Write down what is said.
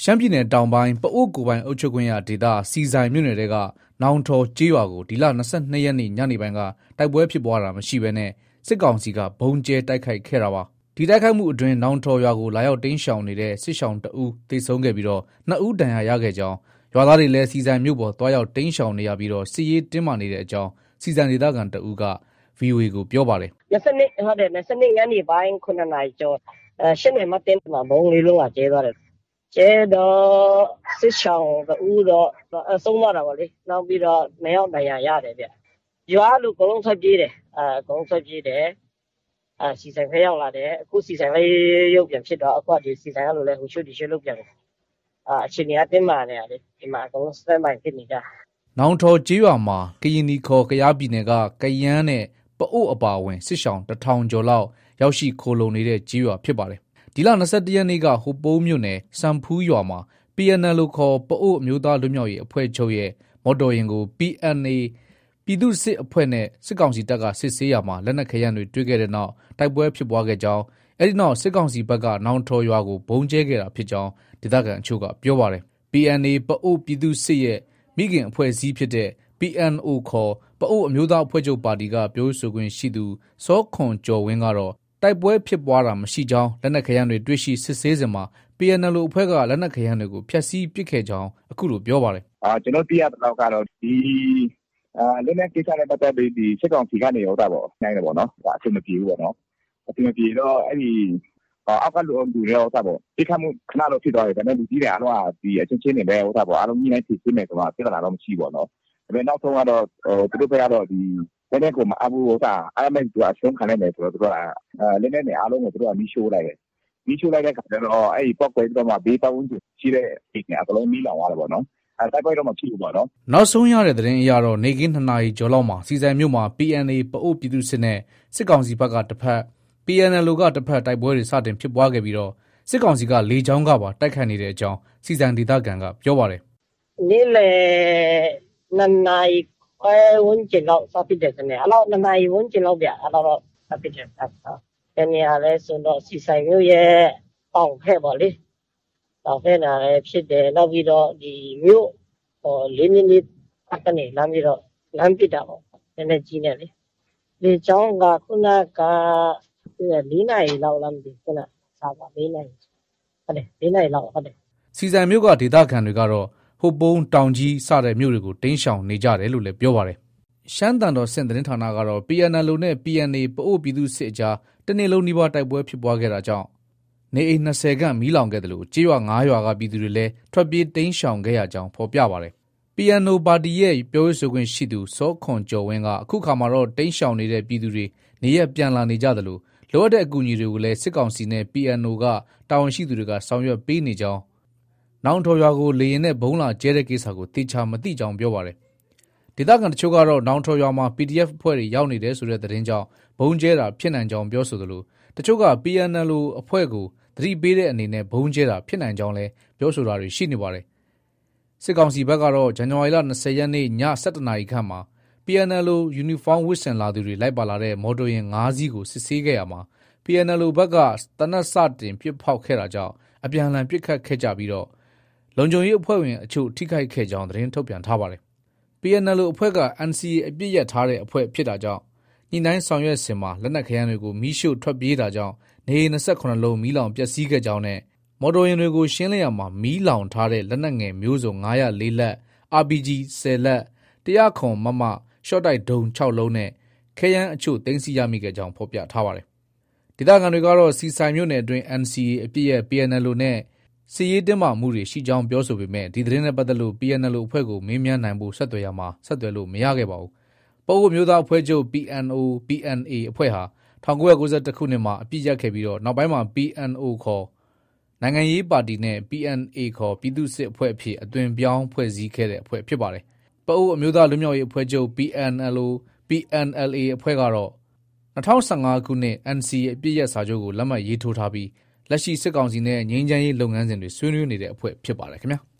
ရှမ်းပြည်နယ်တောင်ပိုင်းပအို့ကိုယ်ပိုင်အုပ်ချုပ်ခွင့်ရဒေသစီဆိုင်မြို့နယ်ကနောင်ထော်ကျေးရွာကိုဒီလ22ရက်နေ့ညနေပိုင်းကတိုက်ပွဲဖြစ်ပွားတာမရှိဘဲနဲ့စစ်ကောင်စီကဘုံကျဲတိုက်ခိုက်ခဲ့တာပါ။ဒီတိုက်ခိုက်မှုအတွင်းနောင်ထော်ရွာကိုလာရောက်တိမ်းရှောင်နေတဲ့စစ်ရှောင်တဦးသေဆုံးခဲ့ပြီးတော့2ဦးဒဏ်ရာရခဲ့ကြောင်းရွာသားတွေလည်းစီဆိုင်မြို့ပေါ်တွားရောက်တိမ်းရှောင်နေရပြီးတော့စစ်ရေးတင်းမာနေတဲ့အကြောင်းစီဆိုင်ဒေသခံတဦးက VOA ကိုပြောပါတယ်။22ညနေပိုင်း9နာရီကျော်ရှင်းနေမှတင်းမှာဘုံလေးလုံးကကျဲသွားတယ်။ကျဲတော့စစ်ရှောင်တဦးတော့ဆုံးသွားတာပါလေ။နောက်ပြီးတော့2ယောက်ဒဏ်ရာရတယ်ဗျ။ရွာလူအကုန်လုံးထွက်ပြေးတယ်။အကုန်ထွက်ပြေးတယ်။စီဆိုင်ဖက်ရောက်လာတယ်။အခုစီဆိုင်လေးရုပ်ပြန်ဖြစ်တော့အခုဒီစီဆိုင်ကလူလည်းဟိုရွှေ့ဒီရွှေ့လုပ်ပြန်တယ်။အချိန်ကြီးအတင်းမာနေရတယ်။ဒီမှာအကုန်လုံးစတက်မိုင်းဖြစ်နေကြ။နောင်ထော်ကျေးရွာမှာကရင်နီခေါ်ကယားပြည်နယ်ကကယန်းနဲ့ပအို့အပါအဝင်စစ်ရှောင်1000ကျော်လောက်ရောက်ရှိခိုလုံနေတဲ့ကျေးရွာဖြစ်ပါတယ်။ဒီလ22ရက်နေ့ကဟိုပုံးမြို့နယ်စံဖူးရွာမှာ PNL ခေါ်ပအို့အမျိုးသားလွတ်မြောက်ရေးအဖွဲ့ချုပ်ရဲ့မော်တော်ယာဉ်ကို PNA ပြည်သူ့စစ်အဖွဲ့နဲ့စစ်ကောင်စီတပ်ကစစ်ဆေးရမှာလက်နက်ခဲယမ်းတွေတွေ့ခဲ့တဲ့နောက်တိုက်ပွဲဖြစ်ပွားခဲ့ကြောင်းအဲဒီနောက်စစ်ကောင်စီဘက်ကနောင်ထော်ရွာကိုဘုံကျဲခဲ့တာဖြစ်ကြောင်းဒေသခံအချို့ကပြောပါတယ်။ PNA ပအို့ပြည်သူ့စစ်ရဲ့မိခင်အဖွဲ့အစည်းဖြစ်တဲ့ PNO ခေါ်ပအို့အမျိုးသားအဖွဲ့ချုပ်ပါတီကပြောဆိုခွင့်ရှိသူစောခွန်ကျော်ဝင်းကတော့တိုက်ပွဲဖြစ်ပွားတာမရှိကြောင်းလက်နက်ခဲယမ်းတွေတွေ့ရှိစစ်ဆေးစဉ်မှာ PNL အဖွဲ့ကလက်နက်ခဲယမ်းတွေကိုဖျက်ဆီးပစ်ခဲ့ကြောင်းအခုလိုပြောပါတယ်။ကျွန်တော်သိရတဲ့လောက်ကတော့ဒီလက်နက်ကိစ္စနဲ့ပတ်သက်ပြီးဒီစစ်ကောင်စီကနေရောတာပေါ့နိုင်တယ်ပေါ့နော်။ဒါအဆင်မပြေဘူးပေါ့နော်။အဆင်မပြေတော့အဲ့ဒီအောက်ကလူတွေရောတာပေါ့ဒီခါမှခဏတော့ဖြစ်သွားတယ်ဒါပေမဲ့လူကြီးတွေအားလုံးကဒီအချင်းချင်းတွေပဲဟိုတာပေါ့အားလုံးကြီးနိုင်ဖြစ်နေဆိုတော့ပြဿနာတော့မရှိပေါ့နော်။ဒါပေမဲ့နောက်ဆုံးကတော့သူတို့ဘက်ကတော့ဒီလက်နက်ကိုမအဘူးဟိုတာအဲ့မဲ့သူအရှုံးခံနေတယ်ဆိုတော့သူကလက်နက်တွေအားလုံးကိုသူတို့ကမီးရှို့လိုက်တယ်။မီးရှို့လိုက်တဲ့ခါကျတော့အဲ့ဒီပောက်ကွဲပြီးတော့မှဘေးပတ်ဝန်းကျင်ရှိတဲ့အိမ်တွေအကလုံးမီးလောင်သွားတယ်ပေါ့နော်။တိုက်ပွဲတော့မဖြစ်ဘူးပေါ့နော်။နောက်ဆုံးရတဲ့သတင်းအရတော့နေကင်း2နာရီကျော်လောက်မှာစီဆိုင်မြို့မှာ PNA ပအို့ပြည်သူ့စစ်နဲ့စစ်ကောင်စီဘက်ကတစ်ဖက် PNL ကတစ်ဖက်တိုက်ပွဲတွေစတင်ဖြစ်ပွားခဲ့ပြီးတော့စစ်ကောင်စီကလေကြောင်းကပါတိုက်ခိုက်နေတဲ့အကြောင်းစီဆိုင်ဒေသခံကပြောပါတယ်။နေ့လယ်2နာရီခွဲဝန်းကျင်လောက်စဖြစ်တယ်ကနေအဲ့တော့2နာရီဝန်းကျင်လောက်ဗျအဲ့တော့စဖြစ်တယ်။ဒီနေ့လည်းဆိုတော့စီဆိုင်မြို့ရဲ့ပေါင်ဖက်ပါလေ။တောင်ဖက်နာလည်းဖြစ်တယ်နောက်ပြီးတော့ဒီမြို့၄မိနစ်ကနေလမ်းပြီးတော့လမ်းပစ်တာပေါ့နည်းနည်းကြီးနေလေကြောင်းကခုနက4နာရီလောက်လမ်းပြီးခုနစားပါ4နာရီဟုတ်တယ်4နာရီလောက်ဟုတ်တယ်စီဆိုင်မြို့ကဒေသခံတွေကတော့ဟိုပုံးတောင်ကြီးစတဲ့မြို့တွေကိုတင်းရှောင်နေကြတယ်လို့လည်းပြောပါတယ်ရှမ်းတန်တော်စင်သတင်းဌာနကတော့ PNL နဲ့ PNA ပအို့ပြည်သူ့စစ်အကြားတနေ့လုံးနီးပါးတိုက်ပွဲဖြစ်ပွားခဲ့တာကြောင့်နေအိမ်20ခန့်မီးလောင်ခဲ့တယ်လို့ကျေးရွာ9ရွာကပြည်သူတွေလည်းထွက်ပြေးတိမ်းရှောင်ခဲ့ရကြောင်းဖော်ပြပါတယ်။ PNO ပါတီရဲ့ပြောရေးဆိုခွင့်ရှိသူစောခွန်ကျော်ဝင်းကအခုခါမှာတော့တိမ်းရှောင်နေတဲ့ပြည်သူတွေနေရပြန်လာနေကြတယ်လို့လိုအပ်တဲ့အကူအညီတွေကိုလည်းစစ်ကောင်စီနဲ့ PNO ကတာဝန်ရှိသူတွေကဆောင်ရွက်ပေးနေကြောင်းနောင်ထော်ရွာကိုလေရင်နဲ့ဘုံလာကျဲတဲ့ကိစ္စကိုတေချာမသိကြောင်းပြောပါတယ်။ဒေသခံတချို့ကတော့နောင်ထော်ရွာမှာ PDF အဖွဲ့တွေရောက်နေတယ်ဆိုတဲ့သတင်းကြောင့်ဘုံကျဲတာဖြစ်နိုင်ကြောင်းပြောဆိုသလိုတချို့က PNL အဖွဲ့ကိုသတိပေးတဲ့အနေနဲ့ဘုံကျဲတာဖြစ်နိုင်ကြောင်းလည်းပြောဆိုတာတွေရှိနေပါတယ်။စစ်ကောင်စီဘက်ကတော့ဇန်နဝါရီလ20ရက်နေ့ည7:00နာရီခန့်မှာ PNL ယူနီဖောင်းဝတ်ဆင်လာသူတွေလိုက်ပါလာတဲ့မော်တော်ယာဉ်5စီးကိုစစ်ဆေးခဲ့ရမှာ PNL ဘက်ကတနက်စတင်ပစ်ဖောက်ခဲ့တာကြောင့်အပြန်အလှန်ပစ်ခတ်ခဲ့ကြပြီးတော့လုံခြုံရေးအဖွဲ့ဝင်အချို့ထိခိုက်ခဲ့ကြောင်းသတင်းထုတ်ပြန်ထားပါတယ်။ PNL အဖွဲ့က NCA အပြစ်ရထားတဲ့အဖွဲ့ဖြစ်တာကြောင့်ညှိနှိုင်းဆောင်ရွက်စဉ်မှာလက်နက်ခဲယမ်းတွေကိုမီးရှို့ထွက်ပြေးတာကြောင့်နေ28လုံးမီးလောင်ပျက်စီးခဲ့ကြောင်းနဲ့မော်တော်ယာဉ်တွေကိုရှင်းလင်းရမှာမီးလောင်ထားတဲ့လက်နက်ငယ်မျိုးစုံ904လက် RPG 10လက်100မမရှော့တိုက်ဒုံ6လုံးနဲ့ခဲယမ်းအချို့သိမ်းဆည်းရမိခဲ့ကြောင်းဖော်ပြထားပါတယ်။ဒေသခံတွေကတော့စီဆိုင်မြို့နယ်အတွင်း NCA အပြစ်ရဲ့ PNL နဲ့စစ်ရေးတင်းမာမှုတွေရှိကြောင်းပြောဆိုပေမဲ့ဒီသတင်းနဲ့ပတ်သက်လို့ PNL အဖွဲ့ကိုမေးမြန်းနိုင်ဖို့ဆက်သွယ်ရမှာဆက်သွယ်လို့မရခဲ့ပါဘူး။ပအို့မျိုးသားအဖွဲ့ချုပ် PNO PNA အဖွဲ့ဟာ1992ခုနှစ်မှာအပြစ်ရခဲ့ပြီးတော့နောက်ပိုင်းမှာ PNO ခေါ်နိုင်ငံရေးပါတီနဲ့ PNA ခေါ်ပြည်သူ့စစ်အဖွဲ့အဖြစ်အသွင်ပြောင်းဖွဲ့စည်းခဲ့တဲ့အဖွဲ့ဖြစ်ပါတယ်။ပအို့အမျိုးသားလွတ်မြောက်ရေးအဖွဲ့ချုပ် PNLO PNLA အဖွဲ့ကတော့2015ခုနှစ် NCA အပြစ်ရစာချုပ်ကိုလက်မှတ်ရေးထိုးထားပြီးလက်ရှိစစ်ကောင်စီနဲ့ငြိမ်းချမ်းရေးလုပ်ငန်းစဉ်တွေဆွေးနွေးနေတဲ့အဖွဲ့ဖြစ်ပါတယ်ခင်ဗျာ။